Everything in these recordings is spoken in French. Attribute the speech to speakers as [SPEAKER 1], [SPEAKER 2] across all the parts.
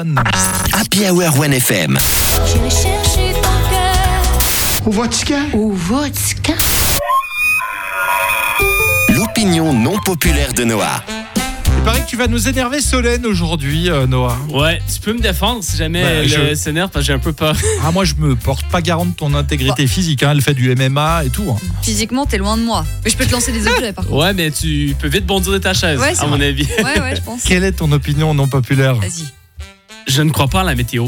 [SPEAKER 1] Hilton.
[SPEAKER 2] Happy Hour 1FM.
[SPEAKER 3] J'irai chercher ton cœur.
[SPEAKER 4] Au vodka.
[SPEAKER 3] Au vodka.
[SPEAKER 2] L'opinion non populaire de Noah.
[SPEAKER 1] Il paraît que tu vas nous énerver Solène aujourd'hui, Noah.
[SPEAKER 5] Ouais, tu peux me défendre si jamais elle s'énerve parce que j'ai un peu peur.
[SPEAKER 1] Ah, moi, je me porte pas garant de ton intégrité physique. Elle fait du MMA et tout.
[SPEAKER 6] Physiquement, t'es loin de moi. Mais je peux te lancer des objets, par contre.
[SPEAKER 5] Ouais, mais tu peux vite bondir de ta chaise,
[SPEAKER 6] Ouais, c'est
[SPEAKER 5] à mon
[SPEAKER 6] vrai.
[SPEAKER 5] avis.
[SPEAKER 6] Ouais, je pense.
[SPEAKER 1] Quelle est ton opinion non populaire?
[SPEAKER 6] Vas-y.
[SPEAKER 5] Je ne crois pas à la météo.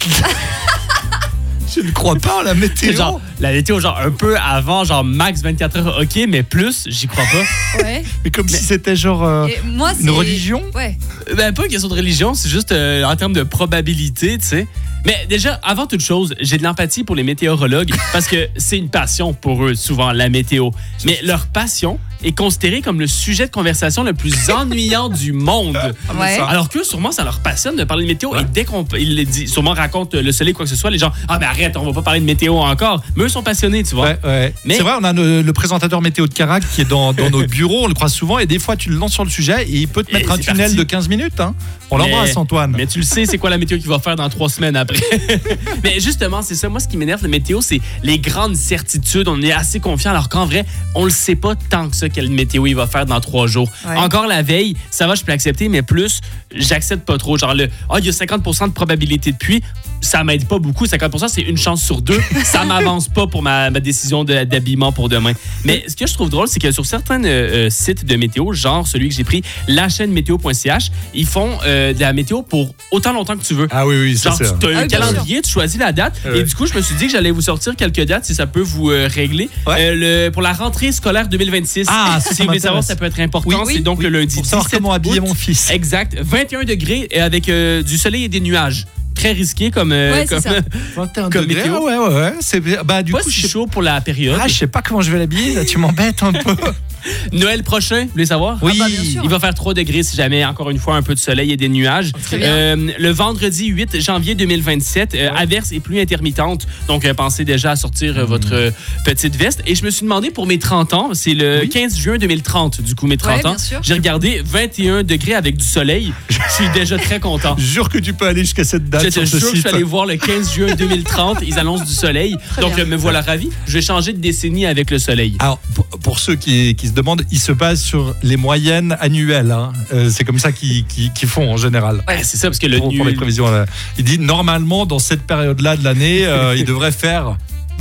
[SPEAKER 1] Je ne crois pas à la météo.
[SPEAKER 5] Genre, la météo, genre un peu avant, genre max 24 heures, ok, mais plus, j'y crois pas.
[SPEAKER 6] Ouais.
[SPEAKER 1] Mais comme si c'était genre
[SPEAKER 6] Et moi, c'est...
[SPEAKER 1] une religion.
[SPEAKER 6] Ouais.
[SPEAKER 5] Ben, pas une question de religion, c'est juste en termes de probabilité, tu sais. Mais déjà, avant toute chose, j'ai de l'empathie pour les météorologues parce que c'est une passion pour eux, souvent, la météo. Mais leur passion est considérée comme le sujet de conversation le plus ennuyant du monde.
[SPEAKER 6] Ouais.
[SPEAKER 5] Alors que sûrement, ça leur passionne de parler de météo. Et dès qu'ils sûrement racontent le soleil, quoi que ce soit, les gens, ah, mais arrête, on va pas parler de météo encore. Mais eux sont passionnés, tu vois.
[SPEAKER 1] Ouais.
[SPEAKER 5] Mais-
[SPEAKER 1] C'est vrai, on a le présentateur météo de Carac qui est dans nos bureaux, on le croise souvent, et des fois tu le lances sur le sujet et il peut te mettre
[SPEAKER 5] Et
[SPEAKER 1] un
[SPEAKER 5] c'est
[SPEAKER 1] tunnel
[SPEAKER 5] parti.
[SPEAKER 1] de 15 minutes. Hein. On l'embrasse, Antoine.
[SPEAKER 5] Mais tu le sais, c'est quoi la météo qu'il va faire dans 3 semaines après. Mais justement, c'est ça. Moi, ce qui m'énerve, la météo, c'est les grandes certitudes. On est assez confiant, alors qu'en vrai, on le sait pas tant que ça quelle météo il va faire dans 3 jours.
[SPEAKER 6] Ouais.
[SPEAKER 5] Encore la veille, ça va, je peux l'accepter, mais plus, j'accepte pas trop. Genre, il y a 50% de probabilité de pluie. Ça m'aide pas beaucoup. 50%, c'est une chance sur 2. Ça m'avance pas pour ma décision d'habillement pour demain. Mais ce que je trouve drôle, c'est que sur certains sites de météo, genre celui que j'ai pris, lachaînemétéo.ch, ils font de la météo pour autant longtemps que tu veux.
[SPEAKER 1] Ah oui, ça
[SPEAKER 5] Genre,
[SPEAKER 1] c'est.
[SPEAKER 5] tu as un
[SPEAKER 6] bien
[SPEAKER 5] calendrier, tu choisis la date.
[SPEAKER 1] Ouais.
[SPEAKER 5] Et du coup, je me suis dit que j'allais vous sortir quelques dates si ça peut vous régler. Pour la rentrée scolaire 2026.
[SPEAKER 1] Ah, ça
[SPEAKER 5] si vous voulez
[SPEAKER 1] m'intéresse.
[SPEAKER 5] savoir, ça peut être important.
[SPEAKER 1] Oui,
[SPEAKER 5] c'est donc le lundi
[SPEAKER 1] Pour savoir
[SPEAKER 5] 17
[SPEAKER 1] comment habiller
[SPEAKER 5] août.
[SPEAKER 1] mon fils.
[SPEAKER 5] Exact. 21 degrés avec du soleil et des nuages. Très risqué comme,
[SPEAKER 6] Ouais, c'est ça.
[SPEAKER 1] 21
[SPEAKER 5] comme
[SPEAKER 1] degrés,
[SPEAKER 5] météo.
[SPEAKER 1] ouais. C'est, bah, du
[SPEAKER 5] pas
[SPEAKER 1] coup,
[SPEAKER 5] si
[SPEAKER 1] je sais
[SPEAKER 5] chaud pour la période.
[SPEAKER 1] je sais pas comment je vais l'habiller, là, tu m'embêtes un peu.
[SPEAKER 5] Noël prochain, vous voulez savoir?
[SPEAKER 1] Oui.
[SPEAKER 6] Ah bah, bien sûr.
[SPEAKER 5] Il va faire 3 degrés si jamais, encore une fois, un peu de soleil et des nuages.
[SPEAKER 6] Très bien.
[SPEAKER 5] Le vendredi 8 janvier 2027, averses et pluies intermittentes. Donc, pensez déjà à sortir votre petite veste. Et je me suis demandé pour mes 30 ans, c'est le 15 juin 2030, du coup, mes 30
[SPEAKER 6] Ouais,
[SPEAKER 5] ans.
[SPEAKER 6] bien sûr.
[SPEAKER 5] J'ai regardé 21 degrés avec du soleil. Je suis déjà très content.
[SPEAKER 1] Jure que tu peux aller jusqu'à cette date
[SPEAKER 5] Je
[SPEAKER 1] sur
[SPEAKER 5] te
[SPEAKER 1] ce
[SPEAKER 5] jure que je
[SPEAKER 1] site.
[SPEAKER 5] suis allé voir le 15 juin 2030. Ils annoncent du soleil. Donc,
[SPEAKER 6] bien.
[SPEAKER 5] me voilà ravi. Je vais changer de décennie avec le soleil.
[SPEAKER 1] Alors, pour ceux qui se demandent, ils se basent sur les moyennes annuelles. Hein. C'est comme ça qu'ils font en général.
[SPEAKER 5] Ouais, c'est ça, parce que le
[SPEAKER 1] Pour les prévisions. Il dit normalement, dans cette période-là de l'année, il devrait faire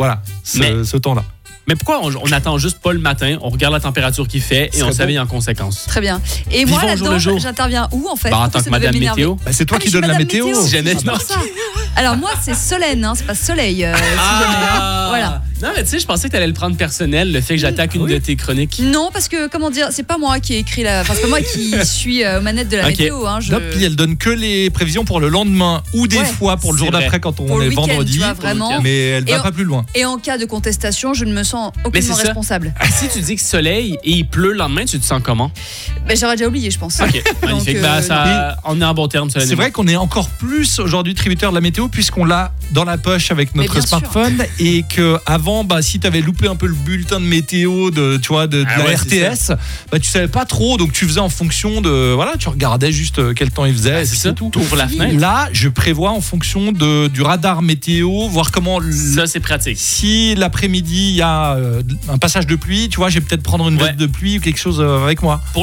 [SPEAKER 1] ce temps-là.
[SPEAKER 5] Mais pourquoi on attend juste pas le matin, on regarde la température qu'il fait et on s'habille en conséquence?
[SPEAKER 6] Très bien. Et moi,
[SPEAKER 5] Vivons au jour le
[SPEAKER 6] là-dedans,
[SPEAKER 5] jour.
[SPEAKER 6] j'interviens où, en fait?
[SPEAKER 5] Bah, en
[SPEAKER 6] Pourquoi
[SPEAKER 5] tant
[SPEAKER 6] ça
[SPEAKER 5] que
[SPEAKER 6] devait
[SPEAKER 5] Madame
[SPEAKER 6] m'énerver?
[SPEAKER 5] Météo.
[SPEAKER 1] Bah, c'est toi
[SPEAKER 6] Ah,
[SPEAKER 1] qui
[SPEAKER 6] mais je
[SPEAKER 1] donne
[SPEAKER 6] suis
[SPEAKER 1] la
[SPEAKER 6] Madame
[SPEAKER 1] météo.
[SPEAKER 5] Si jamais-
[SPEAKER 6] c'est pour ça. Alors moi, c'est Solène, hein, c'est pas Soleil. Si jamais, hein. Voilà.
[SPEAKER 5] Non, mais tu sais, je pensais que t'allais le prendre personnel, le fait que j'attaque une de tes chroniques.
[SPEAKER 6] Non, parce que, comment dire, c'est pas moi qui ai écrit la... Enfin, c'est pas moi qui suis aux manettes de la
[SPEAKER 5] Ok.
[SPEAKER 6] météo. Hein,
[SPEAKER 1] Hop, puis elle donne que les prévisions pour le lendemain ou des
[SPEAKER 6] Ouais.
[SPEAKER 1] fois pour le jour
[SPEAKER 5] C'est vrai.
[SPEAKER 1] d'après quand on
[SPEAKER 6] Pour le
[SPEAKER 1] est
[SPEAKER 6] week-end,
[SPEAKER 1] vendredi.
[SPEAKER 6] tu vois, vraiment.
[SPEAKER 1] Mais elle
[SPEAKER 6] Et
[SPEAKER 1] va
[SPEAKER 6] on-
[SPEAKER 1] pas plus loin.
[SPEAKER 6] Et en cas de contestation, je ne me sens
[SPEAKER 5] Mais
[SPEAKER 6] aucunement
[SPEAKER 5] c'est ça.
[SPEAKER 6] responsable.
[SPEAKER 5] Si tu dis que soleil et il pleut le lendemain, tu te sens comment?
[SPEAKER 6] Ben, j'aurais déjà oublié, je pense.
[SPEAKER 5] Ok, magnifique.
[SPEAKER 6] Donc,
[SPEAKER 5] Ben, ça, on est en bon terme, Solène.
[SPEAKER 1] C'est vrai qu'on est encore plus aujourd'hui tributaire de la météo puisqu'on l'a dans la poche avec
[SPEAKER 6] Mais
[SPEAKER 1] notre
[SPEAKER 6] bien sûr.
[SPEAKER 1] smartphone et que avant, si tu avais loupé un peu le bulletin de météo de
[SPEAKER 5] Ah
[SPEAKER 1] la
[SPEAKER 5] ouais, c'est
[SPEAKER 1] RTS, tu savais pas trop, donc tu faisais en fonction de tu regardais juste quel temps il faisait. et
[SPEAKER 5] c'est
[SPEAKER 1] puis
[SPEAKER 5] ça.
[SPEAKER 1] tout.
[SPEAKER 5] T'ouvres la fenêtre.
[SPEAKER 1] Là, je prévois en fonction du radar météo, voir comment
[SPEAKER 5] Ça, c'est pratique.
[SPEAKER 1] si l'après-midi il y a un passage de pluie, tu vois, je vais peut-être prendre une
[SPEAKER 5] Ouais.
[SPEAKER 1] veste de pluie ou quelque chose avec moi.